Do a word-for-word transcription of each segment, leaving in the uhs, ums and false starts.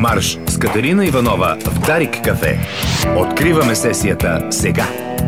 Марш с Катерина Иванова в Дарик кафе. Откриваме сесията сега.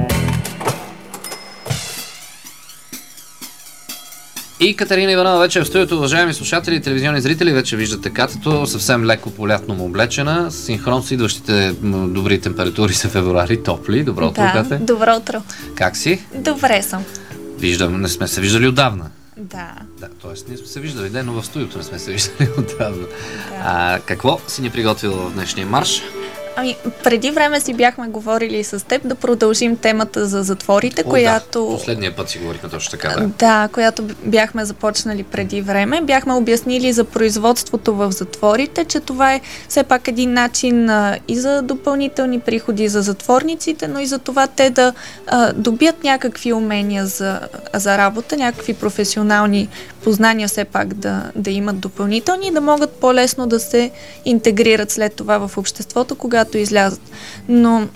И Катерина Иванова вече е в студиото. Уважаеми слушатели и телевизионни зрители, вече виждате Катето съвсем леко полятно му облечена, синхрон с идващите добри температури за февруари, топли. Добро утро, да, Кате. Добро утро. Как си? Добре съм. Виждам, не сме се виждали отдавна. Да. Да, т.е. ние сме се виждали, да, но в студиото не сме се виждали отдавна. Да. А, какво си ни приготвила в днешния марш? Ами, преди време си бяхме говорили с теб да продължим темата за затворите, О, която... Да. Последния път си говорихме точно така, да. Да, която бяхме започнали преди време. Бяхме обяснили за производството в затворите, че това е все пак един начин а, и за допълнителни приходи за затворниците, но и за това те да а, добият някакви умения за, за работа, някакви професионални познания все пак да, да имат допълнителни и да могат по-лесно да се интегрират след това в обществото, когато излязат. Но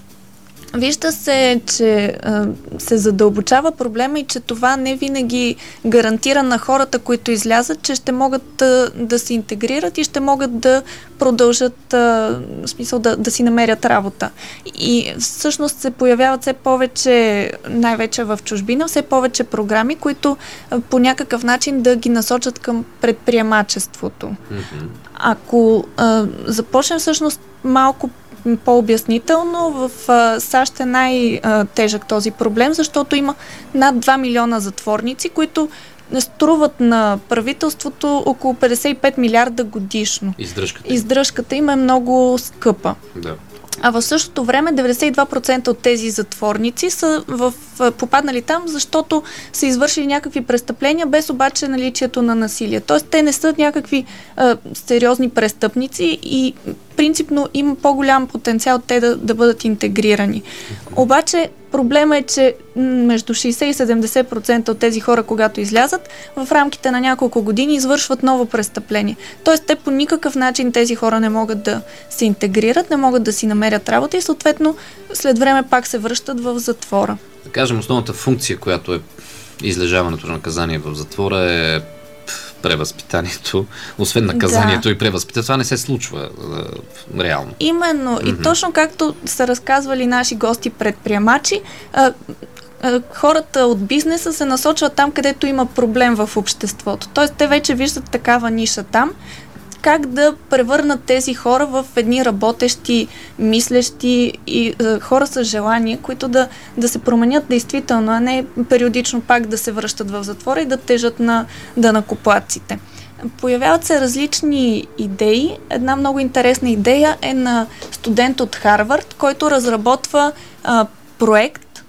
вижда се, че а, се задълбочава проблема и че това не винаги гарантира на хората, които излязат, че ще могат а, да се интегрират и ще могат да продължат, а, в смисъл да, да си намерят работа. И всъщност се появяват все повече, най-вече в чужбина, все повече програми, които а, по някакъв начин да ги насочат към предприемачеството. Mm-hmm. Ако а, започнем всъщност малко по-обяснително, в а, САЩ е най-тежък този проблем, защото има над два милиона затворници, които струват на правителството около петдесет и пет милиарда годишно. Издръжката. Издръжката им е много скъпа. Да. А в същото време деветдесет и два процента от тези затворници са в, в, попаднали там, защото са извършили някакви престъпления, без обаче наличието на насилие. Тоест те не са някакви а, сериозни престъпници и принципно има по-голям потенциал те да, да бъдат интегрирани. Обаче проблема е, че между шейсет и седемдесет процента от тези хора, когато излязат, в рамките на няколко години извършват ново престъпление. Тоест те по никакъв начин тези хора не могат да се интегрират, не могат да си намерят работа и съответно след време пак се връщат в затвора. Да кажем, основната функция, която е излежаването на наказание в затвора е превъзпитанието, освен наказанието да. И превъзпитанието, това не се случва а, реално. Именно. Mm-hmm. И точно както са разказвали наши гости предприемачи, а, а, хората от бизнеса се насочват там, където има проблем в обществото. Тоест, те вече виждат такава ниша там, как да превърнат тези хора в едни работещи, мислещи и а, хора с желание, които да, да се променят действително, а не периодично пак да се връщат в затвора и да тежат на данъкоплатците. Появяват се различни идеи. Една много интересна идея е на студент от Харвард, който разработва а, проект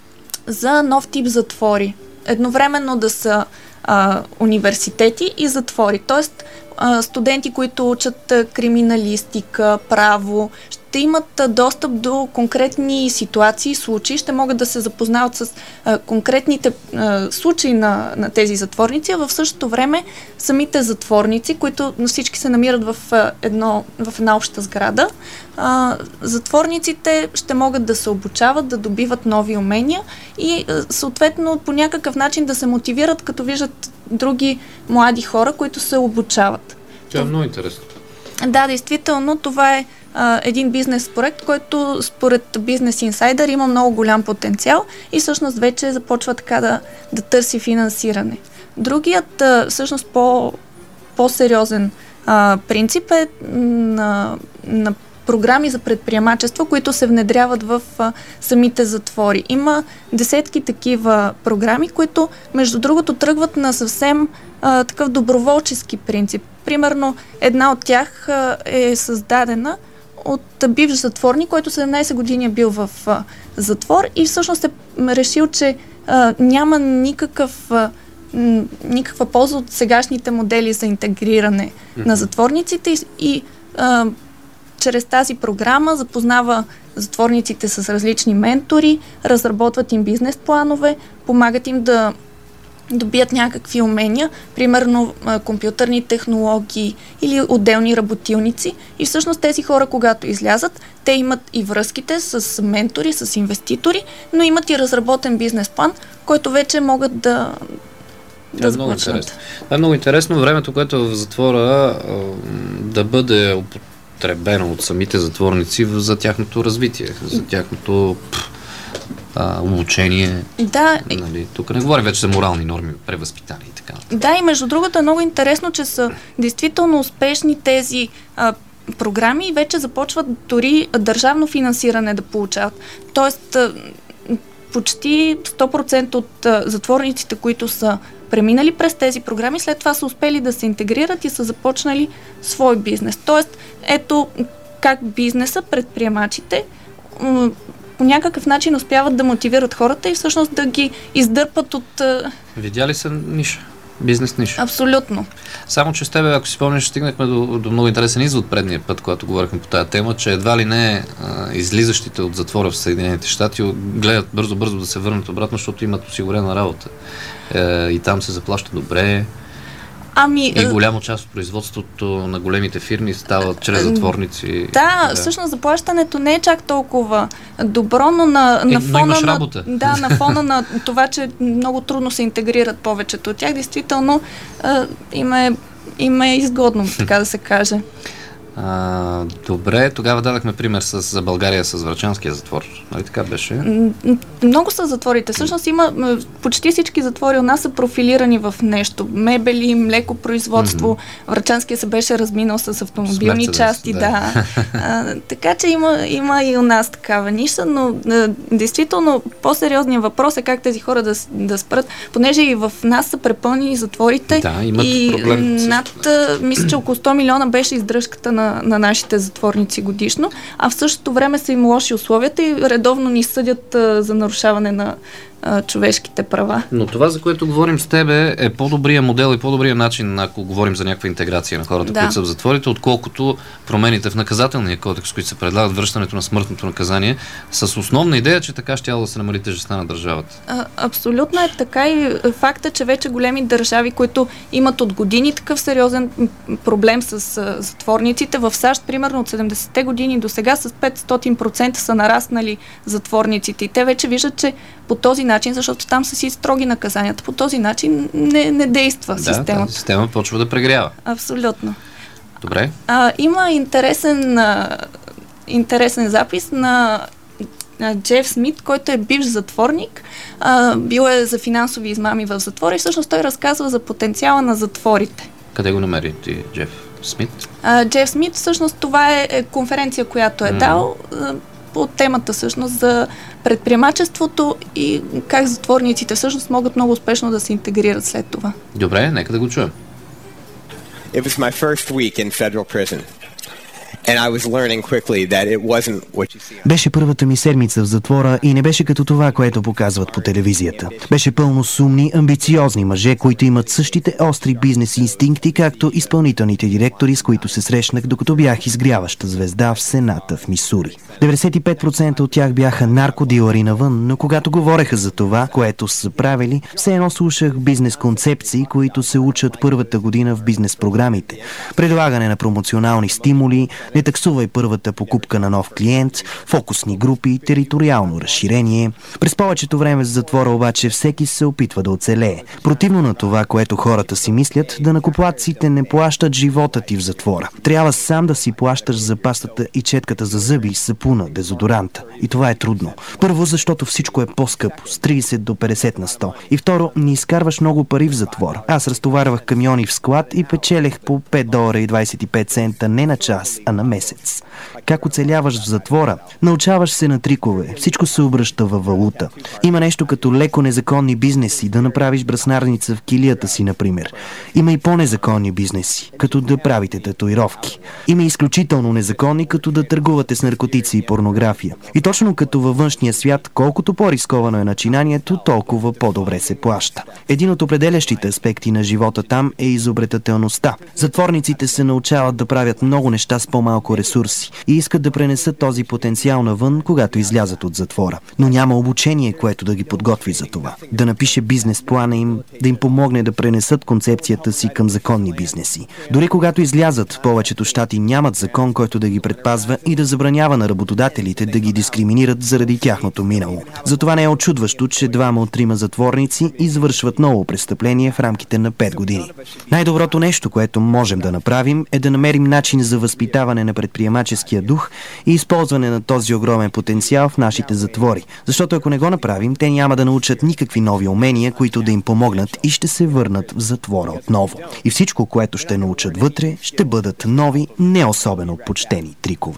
за нов тип затвори. Едновременно да са а, университети и затвори. Тоест, студенти, които учат криминалистика, право, ще имат достъп до конкретни ситуации, случаи, ще могат да се запознават с а, конкретните а, случаи на, на тези затворници, а в същото време самите затворници, които всички се намират в, а, едно, в една обща сграда, а, затворниците ще могат да се обучават, да добиват нови умения и а, съответно по някакъв начин да се мотивират, като виждат други млади хора, които се обучават. Това е много интересно. Да, действително, това е а, един бизнес проект, който според Business Insider има много голям потенциал и всъщност вече започва така да, да търси финансиране. Другият, а, всъщност по, по-сериозен а, принцип е на, на програми за предприемачество, които се внедряват в а, самите затвори. Има десетки такива програми, които между другото тръгват на съвсем а, такъв доброволчески принцип. Примерно една от тях а, е създадена от бивш затворник, който седемнайсет години е бил в а, затвор и всъщност е решил, че а, няма никакъв а, никаква полза от сегашните модели за интегриране mm-hmm. на затворниците и, и а, чрез тази програма запознава затворниците с различни ментори, разработват им бизнес планове, помагат им да добият някакви умения, примерно компютърни технологии или отделни работилници. И всъщност тези хора, когато излязат, те имат и връзките с ментори, с инвеститори, но имат и разработен бизнес план, който вече могат да да, да много интересно. Това е много интересно. Времето, което е в затвора, да бъде употребено от самите затворници за тяхното развитие, за тяхното а, обучение. Да. Нали, тук не говорим вече за морални норми, превъзпитание и така. Да, и между другото е много интересно, че са действително успешни тези а, програми и вече започват дори държавно финансиране да получават. Тоест, а, почти сто процента от а, затворниците, които са преминали през тези програми, след това са успели да се интегрират и са започнали свой бизнес. Тоест, ето как бизнеса, предприемачите м- по някакъв начин успяват да мотивират хората и всъщност да ги издърпат от... Видя са ниша? Бизнес ниша. Абсолютно. Само, че с тебе, ако си спомняш, стигнахме до, до много интересен извод предния път, когато говорихме по тази тема, че едва ли не а, излизащите от затвора в Съединените щати гледат бързо-бързо да се върнат обратно, защото имат осигурена работа. Е, и там се заплаща добре. Ами, и голяма част от производството на големите фирми става чрез затворници. Да, да, всъщност заплащането не е чак толкова добро, но на, е, на фона но на, да, на фона на това, че много трудно се интегрират повечето от тях, действително а, им, е, им е изгодно, така да се каже. А, добре, тогава дадахме пример с, за България с Врачанския затвор. Нали така беше? Много са затворите. Всъщност има почти всички затвори у нас са профилирани в нещо. Мебели, млекопроизводство. Mm-hmm. Врачанския се беше разминал с автомобилни Смерцедес, части. Да. да. А, така че има, има и у нас такава ниша, но а, действително по-сериозният въпрос е как тези хора да, да спрат, понеже и в нас са препълнени затворите. Да, имат и проблем. Над, мисля, че около сто милиона беше издръжката на На, на нашите затворници годишно, а в същото време са им лоши условията и редовно ни съдят а, за нарушаване на а, човешките права. Но това, за което говорим с тебе, е по-добрия модел и по-добрия начин, ако говорим за някаква интеграция на хората, да. които са в затворите, отколкото промените в наказателния кодекс, които се предлагат, връщането на смъртното наказание, с основна идея, че така ще да се намали тежестта на държавата. А, абсолютно е така и факта, че вече големи държави, които имат от години такъв сериозен проблем с а, затворниците, в САЩ, примерно от седемдесетте години до сега с петстотин процента са нараснали затворниците и те вече виждат, че по този начин, защото там са си строги наказанията, по този начин не, не действа да, системата. Да, система почва да прегрява. Абсолютно. Добре. А, има интересен, а, интересен запис на Джеф Смит, който е бивш затворник, а, бил е за финансови измами в затвора и всъщност той разказва за потенциала на затворите. Къде го намери ти, Джеф Смит? А, Джеф Смит, всъщност това е, е конференция, която е mm. дал а, по темата всъщност за предприемачеството и как затворниците всъщност могат много успешно да се интегрират след това. Добре, нека да го чуем. It was my first week in federal prison. And I was learning quickly that it wasn't what you see. Беше първата ми седмица в затвора и не беше като това, което показват по телевизията. Беше пълно с умни, амбициозни мъже, които имат същите остри бизнес инстинкти, както изпълнителните директори, с които се срещнах, докато бях изгряваща звезда в Сената в Мисури. деветдесет и пет процента от тях бяха наркодилъри навън, но когато говореха за това, което са правили, все едно слушах бизнес концепции, които се учат първата година в бизнес програмите. Предлагане на промоционални стимули, не таксувай първата покупка на нов клиент, фокусни групи, териториално разширение. През повечето време в затвора обаче всеки се опитва да оцелее. Противно на това, което хората си мислят, данъкоплатците не плащат живота ти в затвора. Трябва сам да си плащаш за пастата и четката за зъби, сапуна, дезодоранта. И това е трудно. Първо, защото всичко е по-скъпо, с тридесет до петдесет на сто. И второ, не изкарваш много пари в затвора. Аз разтоварвах камиони в склад и печелех по пет долара и двадесет и пет цента не на час, а на месец. Как оцеляваш в затвора? Научаваш се на трикове. Всичко се обръща във валута. Има нещо като леко незаконни бизнеси, да направиш браснарница в килията си, например. Има и по-незаконни бизнеси, като да правите татуировки. Има и изключително незаконни, като да търгувате с наркотици и порнография. И точно като във външния свят, колкото по-рисковано е начинанието, толкова по-добре се плаща. Един от определящите аспекти на живота там е изобретателността. Затворниците се научават да правят много неща с по-малко ресурси и искат да пренесат този потенциал навън, когато излязат от затвора. Но няма обучение, което да ги подготви за това. Да напише бизнес плана им, да им помогне да пренесат концепцията си към законни бизнеси. Дори когато излязат, повечето щати нямат закон, който да ги предпазва и да забранява на работодателите да ги дискриминират заради тяхното минало. Затова не е очудващо, че двама от трима затворници извършват ново престъпление в рамките на пет години. Най-доброто нещо, което можем да направим, е да намерим начин за възпитаване възпитаване на предприемаческия дух и използване на този огромен потенциал в нашите затвори. Защото ако не го направим, те няма да научат никакви нови умения, които да им помогнат и ще се върнат в затвора отново. И всичко, което ще научат вътре, ще бъдат нови, не особено почтени трикове.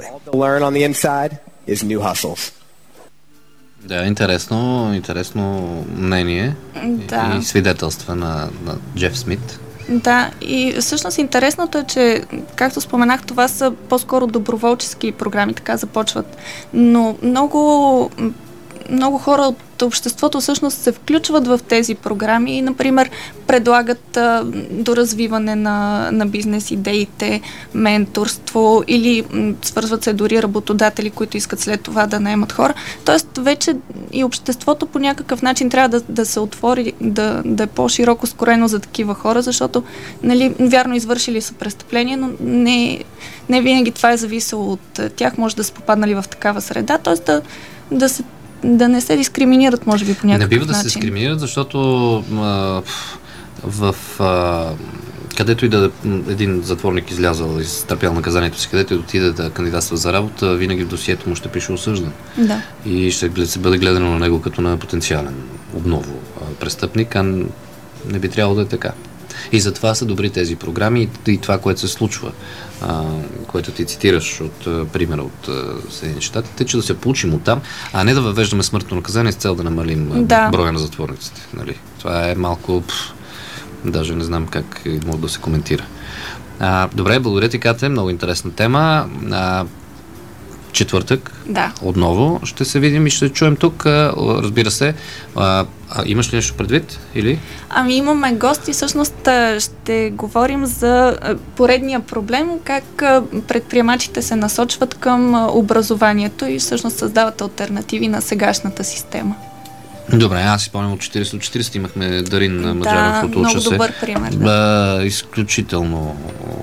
Да, интересно, интересно мнение Да. и свидетелства на, на Джеф Смит. Да, и всъщност интересното е, че, както споменах, това са по-скоро доброволчески програми, така започват. Но много, много хора от обществото всъщност се включват в тези програми и, например, предлагат а, доразвиване на, на бизнес идеите, менторство или м, свързват се дори работодатели, които искат след това да наемат хора. Тоест, вече и обществото по някакъв начин трябва да, да се отвори, да, да е по-широко скорено за такива хора, защото, нали, вярно, извършили са престъпление, но не, не винаги това е зависело от тях, може да са попаднали в такава среда, т.е. да, да се да не се дискриминират, може би, по някакъв начин. Не бива да се дискриминират, защото а, в а, където и да един затворник излязъл и изтърпял наказанието си, където и да отиде да кандидатства за работа, винаги в досието му ще пише осъждан. Да. И ще се бъде гледано на него като на потенциален отново престъпник, а не би трябвало да е така. И затова са добри тези програми и това, което се случва, а, което ти цитираш от а, примера от Съединените щати, те, че да се получим оттам, а не да въвеждаме смъртно наказание с цел да намалим да. броя на затворниците. Нали? Това е малко... Пф, даже не знам как може да се коментира. А, добре, благодаря ти, Кате, много интересна тема. А, четвъртък да. Отново ще се видим и ще чуем тук. Разбира се, а, а, имаш ли нещо предвид? Или? Ами имаме гости, всъщност ще говорим за поредния проблем, как предприемачите се насочват към образованието и всъщност създават алтернативи на сегашната система. Добре, аз си спомням от четирийсет от четирийсет имахме Дарин Маджаров от Уча се. Да, много добър пример. Да. Да, изключително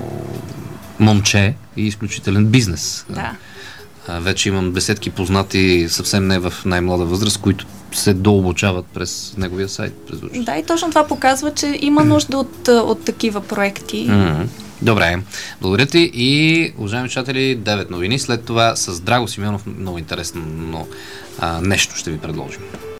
момче и изключителен бизнес. Да. Вече имам десетки познати съвсем не в най-млада възраст, които се дообучават през неговия сайт. През да, и точно това показва, че има нужда от, от такива проекти. Mm-hmm. Добре, благодаря ти и, уважаеми читатели, девет новини. След това с Драго Симеонов много интересно а, нещо ще ви предложим.